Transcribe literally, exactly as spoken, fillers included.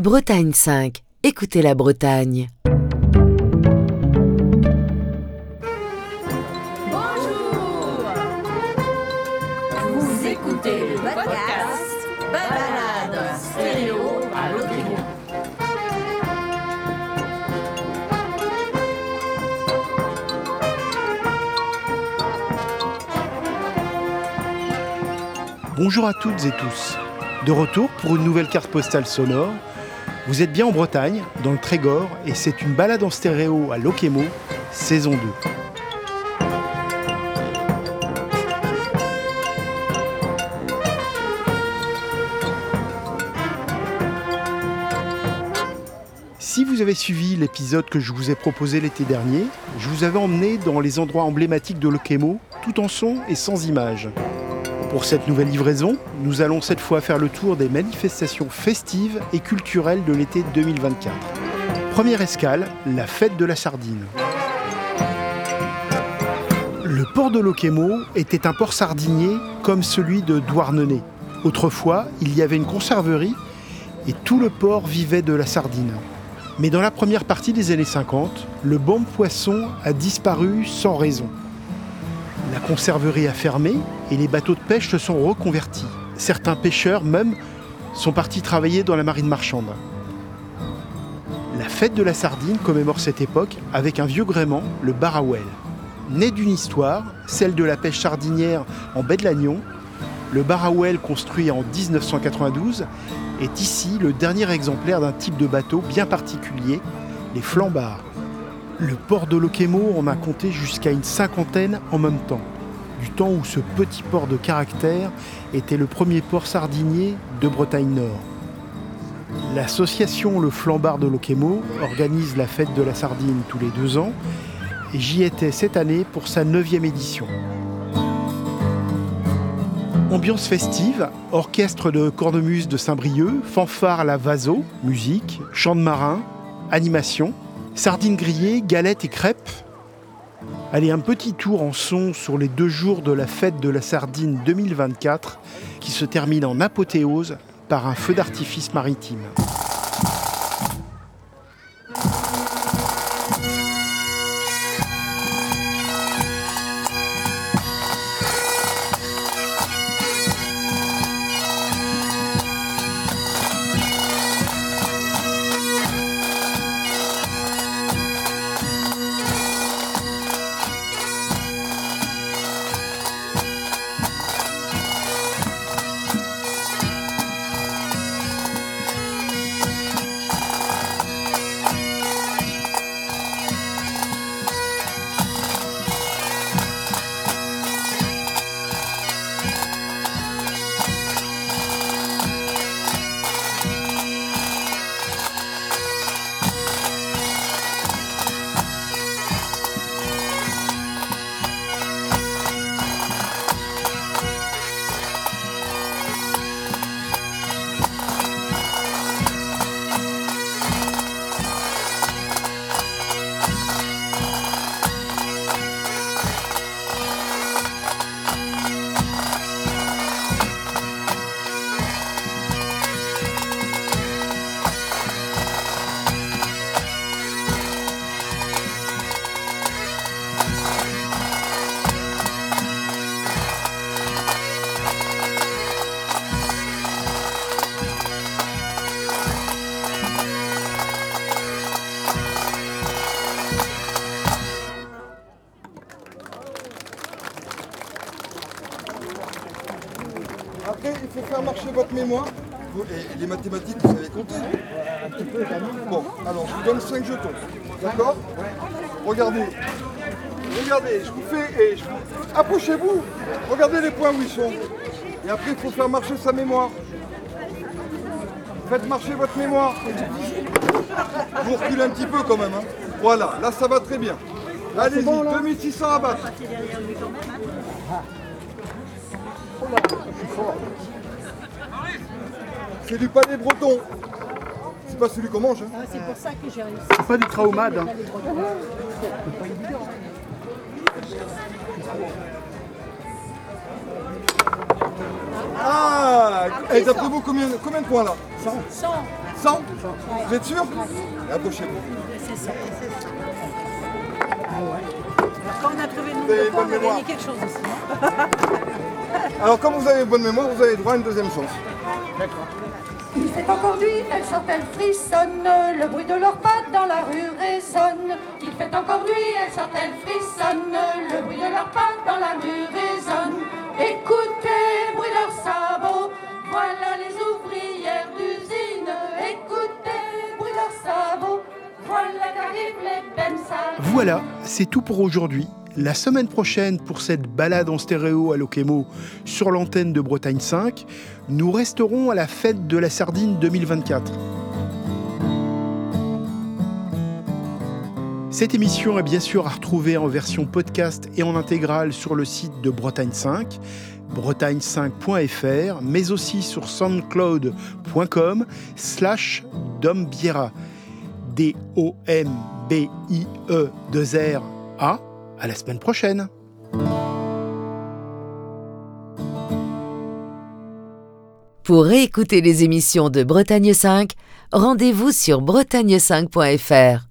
Bretagne cinq. Écoutez la Bretagne. Bonjour. Vous écoutez le podcast Balade stéréo à l'Océan. Bonjour à toutes et tous. De retour pour une nouvelle carte postale sonore. Vous êtes bien en Bretagne, dans le Trégor, et c'est une balade en stéréo à Lokémo, saison deux. Si vous avez suivi l'épisode que je vous ai proposé l'été dernier, je vous avais emmené dans les endroits emblématiques de Lokémo, tout en son et sans images. Pour cette nouvelle livraison, nous allons cette fois faire le tour des manifestations festives et culturelles de l'été deux mille vingt-quatre. Première escale, la fête de la sardine. Le port de Lokémo était un port sardinier comme celui de Douarnenez. Autrefois, il y avait une conserverie et tout le port vivait de la sardine. Mais dans la première partie des années cinquante, le banc de poissons a disparu sans raison. La conserverie a fermé et les bateaux de pêche se sont reconvertis. Certains pêcheurs même sont partis travailler dans la marine marchande. La fête de la sardine commémore cette époque avec un vieux gréement, le Barawel. Né d'une histoire, celle de la pêche sardinière en baie de Lannion, le Barawel construit en dix-neuf cent quatre-vingt-douze est ici le dernier exemplaire d'un type de bateau bien particulier, les flambards. Le port de Lokémo en a compté jusqu'à une cinquantaine en même temps, du temps où ce petit port de caractère était le premier port sardinier de Bretagne Nord. L'association Le Flambard de Lokémo organise la fête de la sardine tous les deux ans et j'y étais cette année pour sa neuvième édition. Ambiance festive, orchestre de cornemuse de Saint-Brieuc, fanfare à la Vaso, musique, chant de marin, animation, sardines grillées, galettes et crêpes. Allez, un petit tour en son sur les deux jours de la fête de la sardine deux mille vingt-quatre qui se termine en apothéose par un feu d'artifice maritime. Après, il faut faire marcher votre mémoire. Et les mathématiques, vous savez compter? Un petit peu, bon, alors, je vous donne cinq jetons. D'accord? Regardez. Regardez, je vous fais... Et je vous... Approchez-vous. Regardez les points où ils sont. Et après, il faut faire marcher sa mémoire. Faites marcher votre mémoire. Vous reculez un petit peu quand même. Hein. Voilà, là, ça va très bien. Allez-y, bon, deux mille six cents à battre. C'est du palais breton. C'est pas celui qu'on mange. Hein. Ah, c'est pour ça que j'ai réussi. C'est pas du traumade. Hein. Ah, Eh, d'après vous, combien, combien de points là? cent. cent. Vous êtes sûr? Approchez-vous. C'est ça. Quand on a trouvé le Vous avez nombre de points, bonne on a mémoire. gagné quelque chose aussi. Hein. Alors, comme vous avez bonne mémoire, vous avez droit à une deuxième chance. Il fait encore nuit, elles sortent, elles frissonnent, le bruit de leurs pattes dans la rue résonne. Il fait encore nuit, elles sortent, elles frissonnent, le bruit de leurs pattes dans la rue résonne. Écoutez, bruit de leurs sabots, voilà les ouvrières d'usine. Écoutez, bruit de leurs sabots, voilà qu'arrivent les bennes sales. Voilà, c'est tout pour aujourd'hui. La semaine prochaine, pour cette balade en stéréo à Lokemo sur l'antenne de Bretagne cinq, nous resterons à la fête de la sardine deux mille vingt-quatre. Cette émission est bien sûr à retrouver en version podcast et en intégrale sur le site de Bretagne cinq, bretagne cinq point f r, mais aussi sur soundcloud point com slash dombiera, D O M B I E deux R A. À la semaine prochaine. Pour réécouter les émissions de Bretagne cinq, rendez-vous sur bretagne cinq point f r.